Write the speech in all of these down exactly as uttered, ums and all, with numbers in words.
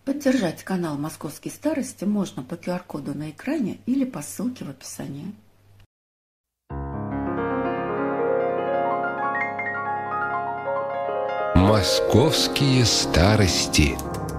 Поддержать канал «Московские старости» можно по ку ар-коду на экране или по ссылке в описании. Московские старости.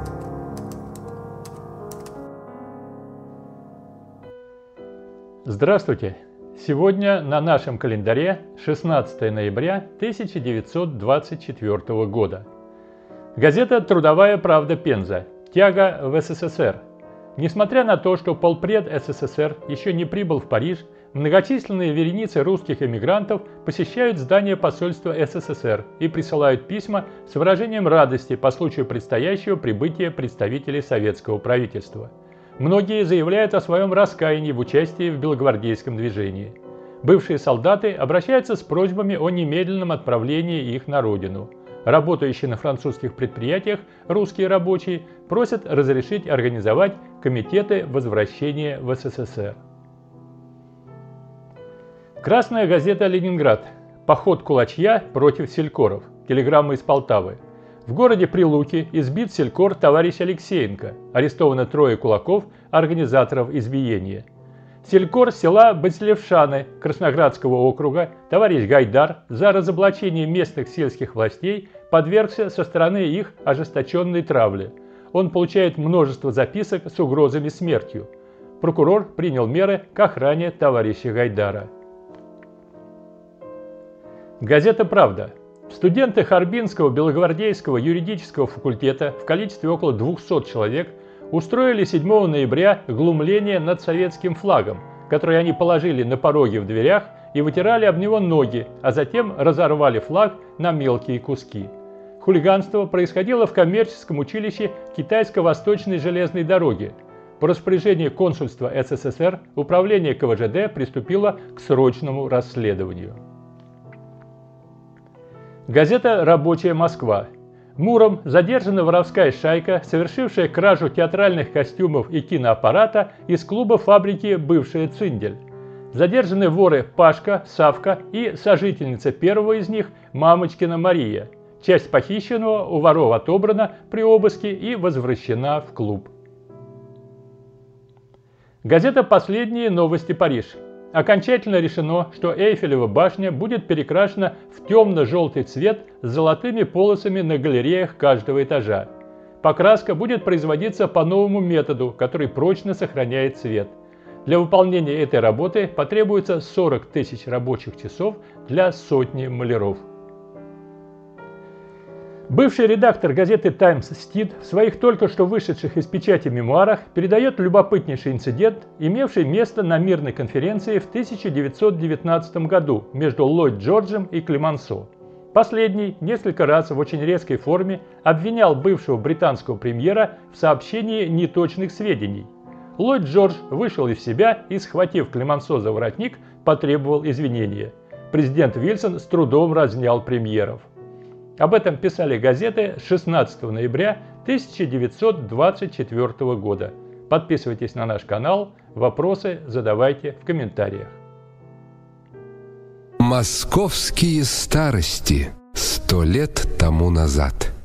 Здравствуйте! Сегодня на нашем календаре шестнадцатое ноября тысяча девятьсот двадцать четвёртого года. Газета «Трудовая правда. Пенза. Тяга в эс эс эс эр». Несмотря на то, что полпред эс эс эс эр еще не прибыл в Париж, многочисленные вереницы русских эмигрантов посещают здание посольства эс эс эс эр и присылают письма с выражением радости по случаю предстоящего прибытия представителей советского правительства. Многие заявляют о своем раскаянии в участии в белогвардейском движении. Бывшие солдаты обращаются с просьбами о немедленном отправлении их на родину. Работающие на французских предприятиях русские рабочие просят разрешить организовать комитеты возвращения в эс эс эс эр. Красная газета «Ленинград». Поход кулачья против селькоров. Телеграмма из Полтавы. В городе Прилуки избит селькор товарищ Алексеенко. Арестовано трое кулаков, организаторов избиения. Селькор села Бацлевшаны Красноградского округа товарищ Гайдар за разоблачение местных сельских властей подвергся со стороны их ожесточенной травле. Он получает множество записок с угрозами смертью. Прокурор принял меры к охране товарища Гайдара. Газета «Правда». Студенты Харбинского белогвардейского юридического факультета в количестве около двухсот человек устроили седьмого ноября глумление над советским флагом, который они положили на пороге в дверях и вытирали об него ноги, а затем разорвали флаг на мелкие куски. Хулиганство происходило в коммерческом училище Китайско-Восточной железной дороги. По распоряжению консульства эс эс эс эр управление ка вэ жэ дэ приступило к срочному расследованию. Газета «Рабочая Москва». Муром задержана воровская шайка, совершившая кражу театральных костюмов и киноаппарата из клуба фабрики «Бывшая Циндель». Задержаны воры Пашка, Савка и сожительница первого из них Мамочкина Мария. Часть похищенного у воров отобрана при обыске и возвращена в клуб. Газета «Последние новости. Париж». Окончательно решено, что Эйфелева башня будет перекрашена в темно-желтый цвет с золотыми полосами на галереях каждого этажа. Покраска будет производиться по новому методу, который прочно сохраняет цвет. Для выполнения этой работы потребуется сорок тысяч рабочих часов для сотни маляров. Бывший редактор газеты «Таймс» Стид в своих только что вышедших из печати мемуарах передает любопытнейший инцидент, имевший место на мирной конференции в тысяча девятьсот девятнадцатом году между Ллойд Джорджем и Клемансо. Последний несколько раз в очень резкой форме обвинял бывшего британского премьера в сообщении неточных сведений. Ллойд Джордж вышел из себя и, схватив Клемансо за воротник, потребовал извинения. Президент Вильсон с трудом разнял премьеров. Об этом писали газеты шестнадцатого ноября тысяча девятьсот двадцать четвёртого года. Подписывайтесь на наш канал, вопросы задавайте в комментариях. Московские старости. Сто лет тому назад.